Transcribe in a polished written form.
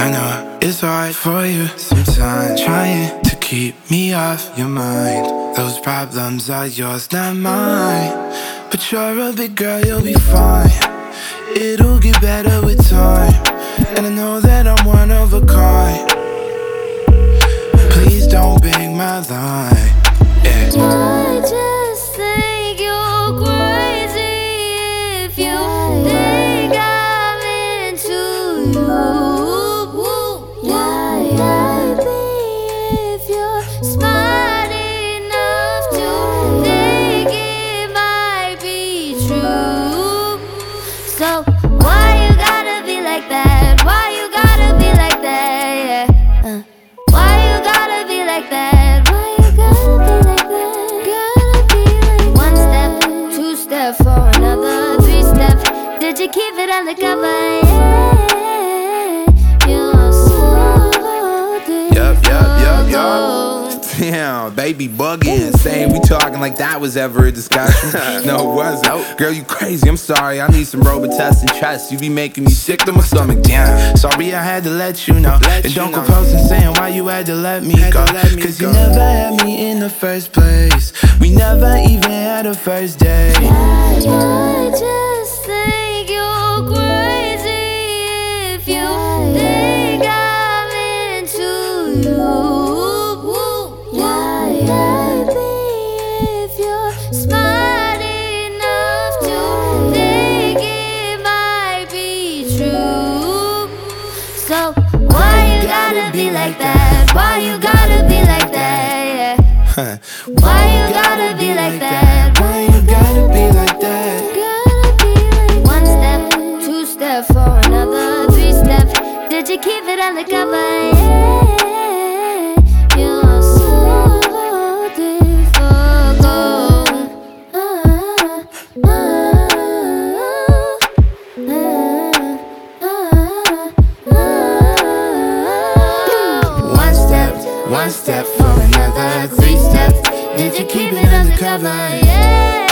I know it's hard for you sometimes, trying to keep me off your mind. Those problems are yours, not mine. But you're a big girl, you'll be fine. It'll get better with time, and I know that I'm one of a kind. Please don't beg my line. Yeah. I just think you're crazy if you think I'm into you. If you're smart enough to think it might be true. So why you gotta be like that? Why you gotta be like that? Yeah. Why you gotta be like that? Why you gotta be like that? Gotta be like one step, two step for another, three steps. Did you keep it undercover? Yeah. You're so Damn, baby bugging, saying we talking like that was ever a discussion. No, it wasn't. Girl, you crazy, I'm sorry, I need some Robitussin trust. You be making me sick to my stomach. Damn, sorry I had to let you know. And don't go posting saying why you had to let me go. Cause you never had me in the first place. We never even had a first date. I just think you're crazy if you think I'm into you. If you're smart enough to think it might be true. So why you gotta be like that? Why you gotta be like that? Yeah. Why you gotta be like that? Why you gotta be like that? Gotta be like one step, two step for another, three steps. Did you keep it undercover? Yeah. You're so difficult. One step for another, three steps. Did you keep it undercover? Yeah.